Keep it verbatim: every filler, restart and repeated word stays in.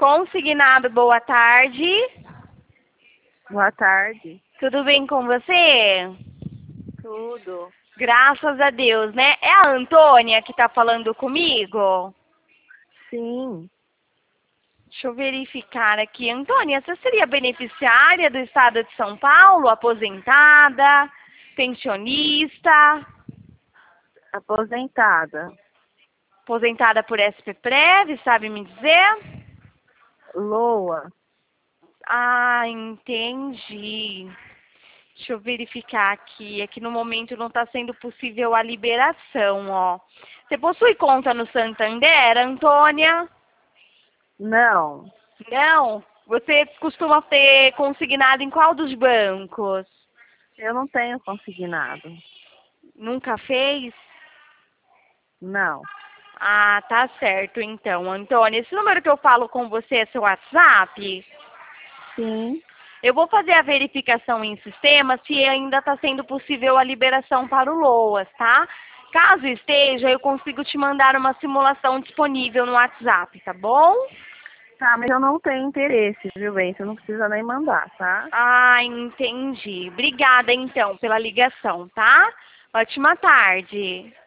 Consignado, boa tarde. Boa tarde. Tudo bem com você? Tudo. Graças a Deus, né? É a Antônia que tá falando comigo? Sim. Deixa eu verificar aqui. Antônia, você seria beneficiária do Estado de São Paulo? Aposentada? Pensionista? Aposentada. Aposentada por S P Prev, sabe me dizer? Loa. Ah, entendi. Deixa eu verificar aqui. É que no momento não está sendo possível a liberação, ó. Você possui conta no Santander, Antônia? Não. Não? Você costuma ter consignado em qual dos bancos? Eu não tenho consignado. Nunca fez? Não. Ah, tá certo então, Antônia. Esse número que eu falo com você é seu WhatsApp? Sim. Eu vou fazer a verificação em sistema se ainda está sendo possível a liberação para o LOAS, tá? Caso esteja, eu consigo te mandar uma simulação disponível no WhatsApp, tá bom? Tá, mas eu não tenho interesse, viu, bem? Você não precisa nem mandar, tá? Ah, entendi. Obrigada então pela ligação, tá? Ótima tarde.